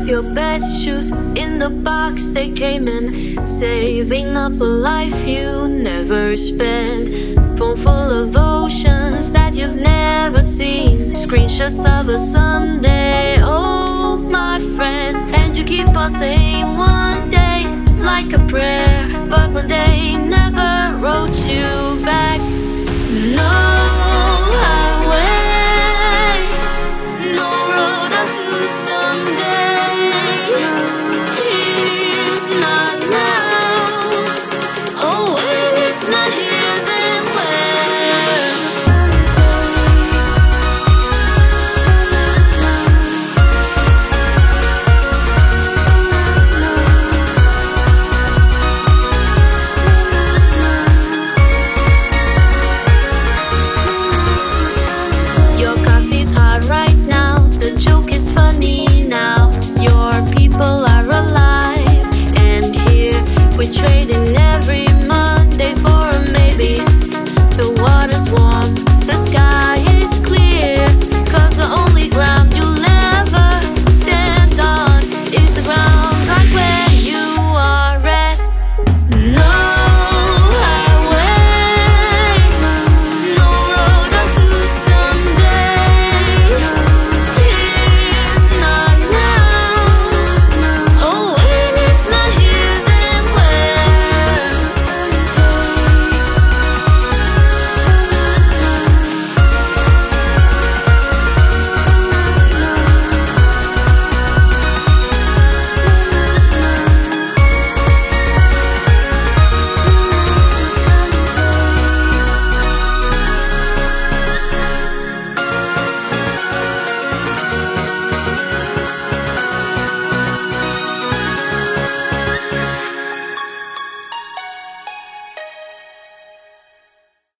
Your best shoes in the box they came in, saving up a life you never spent. Phone full of oceans that you've never seen, screenshots of a someday, oh my friend. And you keep on saying one day like a prayer, but one day never rolls